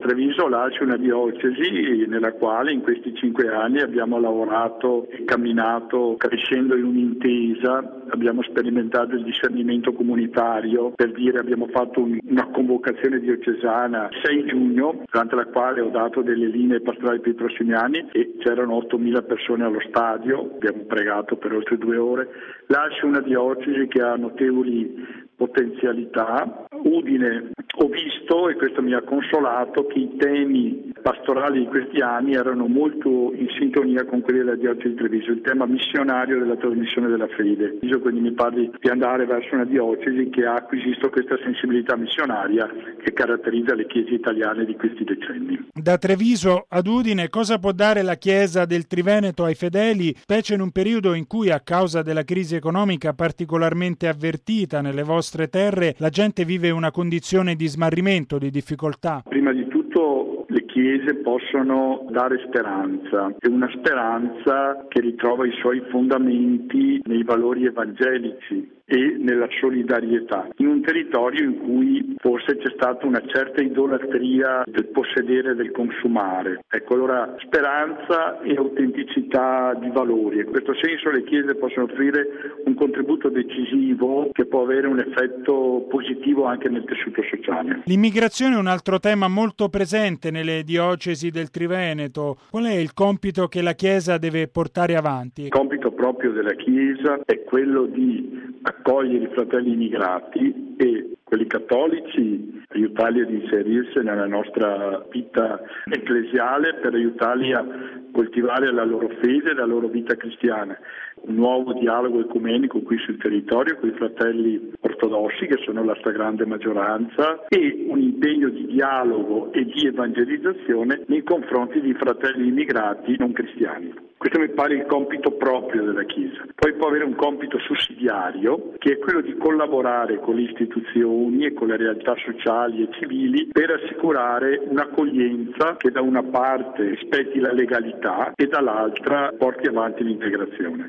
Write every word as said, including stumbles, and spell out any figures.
Treviso Laci è una diocesi nella quale in questi cinque anni abbiamo lavorato e camminato crescendo in un'intesa, abbiamo sperimentato il discernimento comunitario, per dire abbiamo fatto un, una convocazione diocesana il sei giugno, durante la quale ho dato delle linee pastorali per i prossimi anni e c'erano ottomila persone allo stadio, abbiamo pregato per oltre due ore. Laci è una diocesi che ha notevoli potenzialità. Udine ho visto, e questo mi ha consolato, che i temi pastorali di questi anni erano molto in sintonia con quelli della diocesi di Treviso, il tema missionario della trasmissione della fede. Quindi mi parli di andare verso una diocesi che ha acquisito questa sensibilità missionaria che caratterizza le chiese italiane di questi decenni. Da Treviso ad Udine, cosa può dare la Chiesa del Triveneto ai fedeli, specie in un periodo in cui, a causa della crisi economica particolarmente avvertita nelle vostre terre, la gente vive una condizione di smarrimento, di difficoltà? Prima di tutto le chiese possono dare speranza, è una speranza che ritrova i suoi fondamenti nei valori evangelici e nella solidarietà, in un territorio in cui forse c'è stata una certa idolatria del possedere e del consumare. Ecco, allora speranza e autenticità di valori. In questo senso le chiese possono offrire un contributo decisivo che può avere un effetto positivo anche nel tessuto sociale. L'immigrazione è un altro tema molto presente nelle diocesi del Triveneto. Qual è il compito che la Chiesa deve portare avanti? Il compito proprio della Chiesa è quello di accogliere i fratelli immigrati e quelli cattolici, aiutarli ad inserirsi nella nostra vita ecclesiale per aiutarli a coltivare la loro fede e la loro vita cristiana. Un nuovo dialogo ecumenico qui sul territorio con i fratelli ortodossi, che sono la stragrande maggioranza, e un impegno di dialogo e di evangelizzazione nei confronti di fratelli immigrati non cristiani. Questo mi pare il compito proprio della Chiesa. Poi può avere un compito sussidiario, che è quello di collaborare con le istituzioni e con le realtà sociali e civili per assicurare un'accoglienza che da una parte rispetti la legalità e dall'altra porti avanti l'integrazione.